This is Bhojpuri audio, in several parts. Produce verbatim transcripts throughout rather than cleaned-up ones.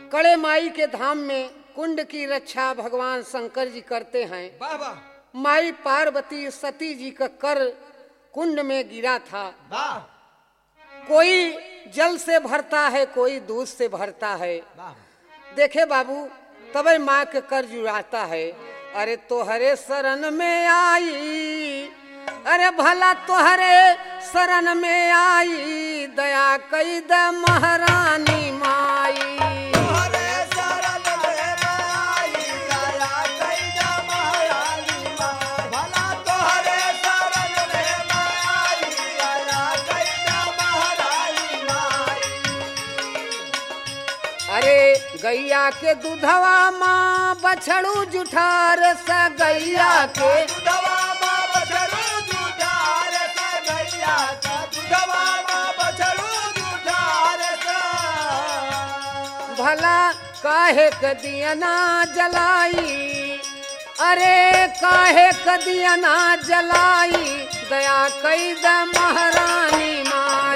कड़े माई के धाम में कुंड की रक्षा भगवान शंकर जी करते हैं। वाह वाह माई पार्वती सती जी का कर कुंड में गिरा था। वाह कोई जल से भरता है, कोई दूध से भरता है। वाह देखे बाबू, तबे माँ के कर जुड़ाता है। अरे तोहरे शरण में आई, अरे भला तोहरे शरण में आई, दया कई द महारानी माई। तोहरे शरण में आई, दया कई द महारानी माई। भला तोहरे शरण में आई, दया कई द महारानी माई। अरे गैया के दूधवा माँ बछड़ू जुठार स गैया के दूधवा माँ बछड़ू जुठार सा, गैया का दूधवा माँ बछड़ू जुठार सा। भला काहे क दिया ना जलाई, अरे काहे क दिया ना जलाई, दया कई द महारानी माई।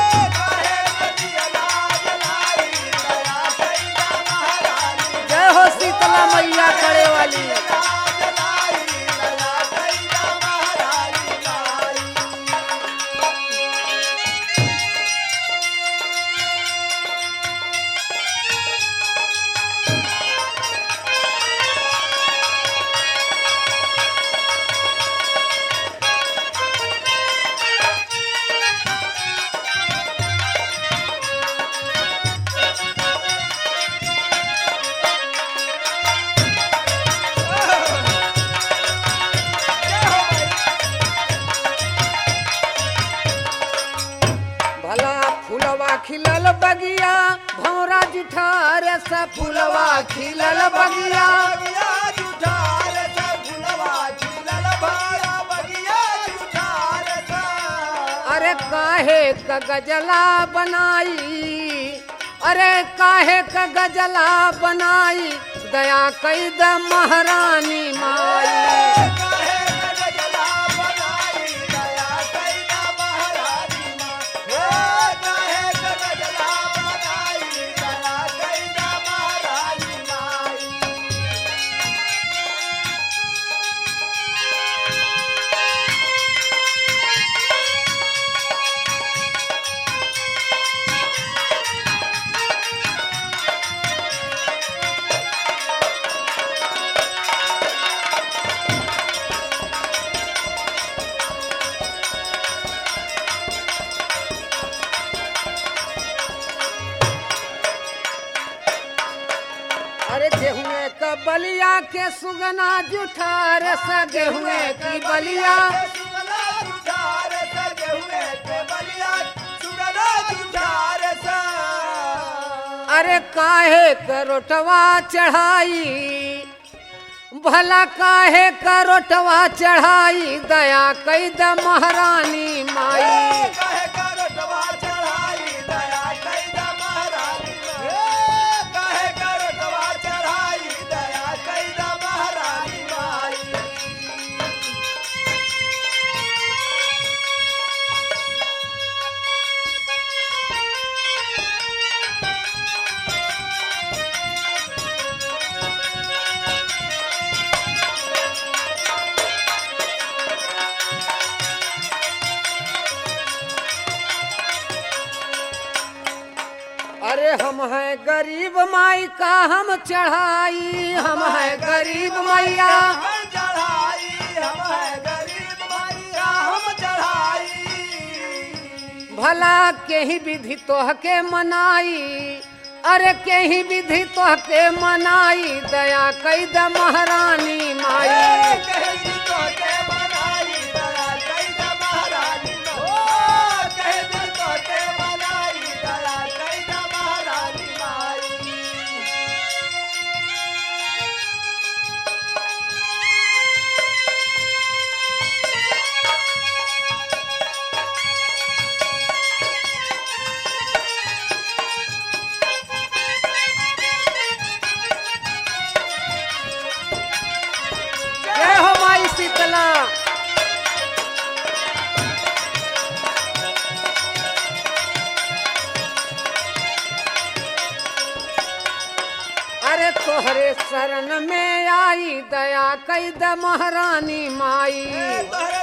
जय हो शीतला मैया करे वाली। भला फुलवा खिलल बगिया भौरा जुठार स फुलवा खिलल बगिया। अरे काहे क गजला बनाई, अरे काहे क गजला बनाई, दया कई द महारानी माई। अरे गेहुए का बलिया के सुगना जुठार स गेहुए की बलिया। अरे काहे क रोटवा चढ़ाई, भला काहे क रोटवा चढ़ाई, दया कई द महारानी माई। अरे हम हैं गरीब माई का हम चढ़ाई, हम हैं गरीब मैया। भला केही विधि तोह के मनाई, अरे केही विधि तोह के मनाई, दया कई द महारानी माई। जय हो माई शीतला। अरे तोहरे शरण में आई दया कई द महारानी माई तोहरे